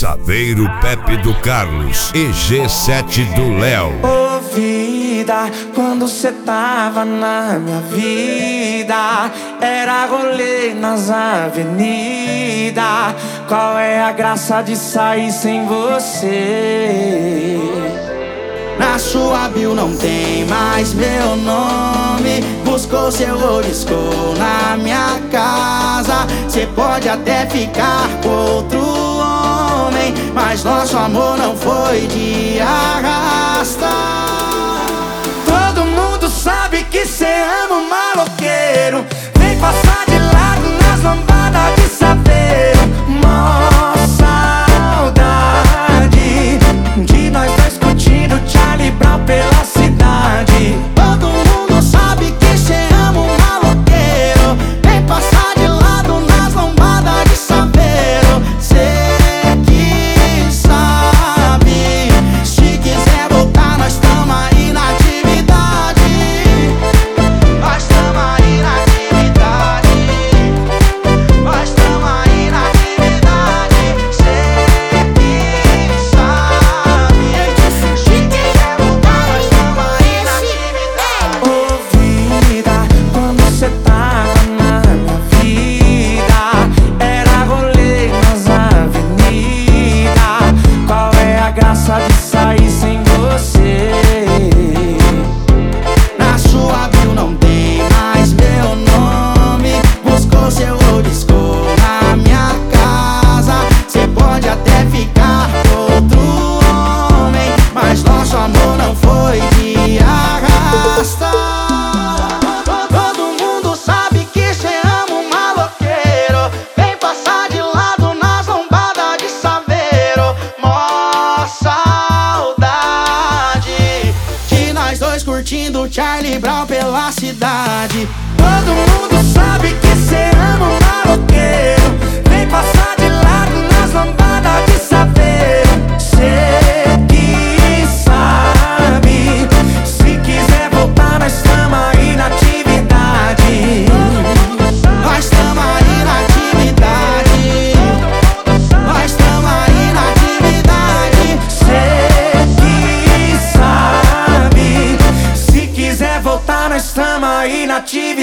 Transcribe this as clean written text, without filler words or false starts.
Saveiro Pepe do Carlos e G7 do Léo. Ô vida, quando cê tava na minha vida, era rolê nas avenidas. Qual é a graça de sair sem você? Na sua bio não tem mais meu nome. Buscou seu olisco na minha casa. Cê pode até ficar com outro homem, mas nosso amor não foi de arrasta. Todo mundo sabe que cê ama um maloqueiro. Vem passar de lado nas lambadas de Saveiro. Mó saudade de nós dois curtindo Charlie Brown pela cidade. Todo mundo sabe que cê ama um maloqueiro. Vem passar de lado nas lambadas de Saveiro. Cê que sabe, se quiser voltar nós tamo aí na atividade. Nós tamo aí na atividade. Nós tamo aí na atividade. Cê que sabe, se quiser voltar nós tamo aí na atividade. Ô vida, quando cê tava na minha vida, era rolê nas avenidas. Qual é a graça de sair sem você? Na sua bio não tem mais meu nome. Buscou seu olisco na minha casa. Cê pode até ficar com outro homem, mas nosso amor não foi de arrasta. Todo mundo sabe que cê ama um maloqueiro. Vem passar de lado nas lombadas de Saveiro. Mó saudade de nós dois curtindo Charlie Brown pela cidade. Todo mundo sabe que cê ama um maloqueiro. Vem passar de lado nas lambadas de Saveiro. Cê que sabe, se quiser voltar nós tamo aí na atividade. Nós tamo aí na atividade. Nós tamo aí na atividade. Cê que sabe, se quiser voltar nós tamo aí na atividade.